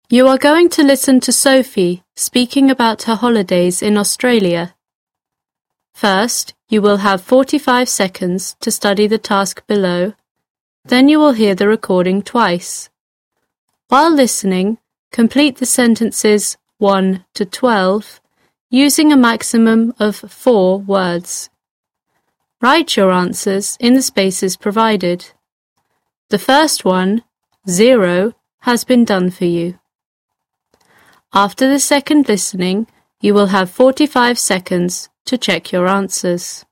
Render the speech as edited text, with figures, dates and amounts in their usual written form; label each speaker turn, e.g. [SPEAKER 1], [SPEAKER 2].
[SPEAKER 1] You are going to listen to Sophie speaking about her holidays in Australia. First, you will have 45 seconds to study the task below. Then you will hear the recording twice. While listening, complete the sentences 1 to 12 using a maximum of 4 words. Write your answers in the spaces provided. The first one, 0, has been done for you. After the second listening, you will have 45 seconds to check your answers.